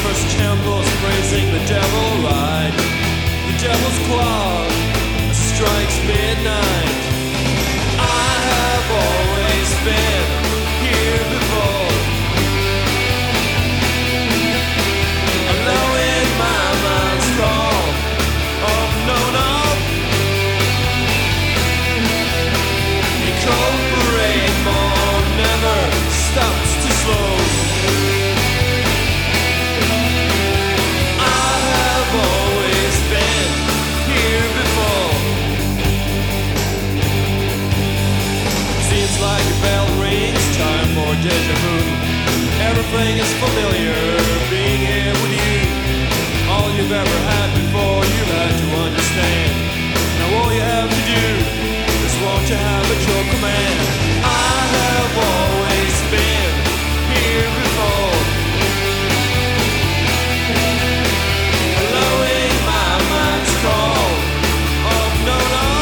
first temples praising the devil ride. The devil's clock strikes midnight. I have always been here before. Alone in my mind's call of no. A cold parade more never stops to slow. I have always been here before. Seems like a bell rings, time for deja vu. Everything is familiar, being here with you. All you've ever had before, you've had to understand. Now all you have to do is want to have at your command. I have always been here before. Allowing my mind's call of no.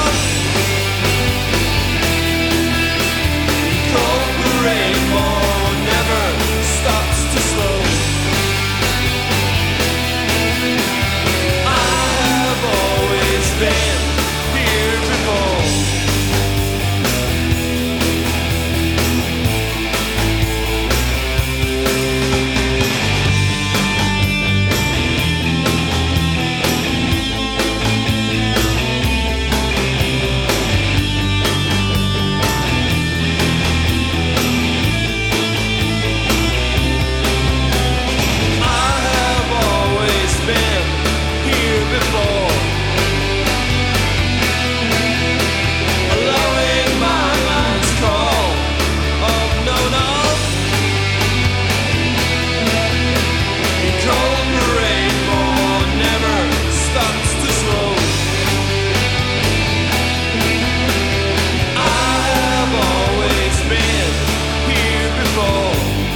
Cold parade more never stops to slow. I have always been here before. I have always been here before. Allowing my mind's call of no. A cold parade more never stops to slow. I have always been here before.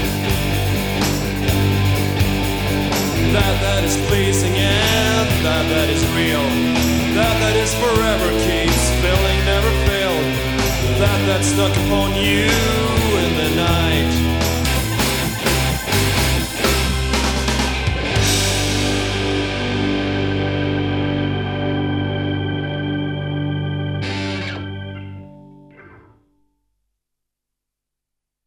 That is pleasing and that is real. That is forever, keeps filling, never failed. That stuck upon you in the night.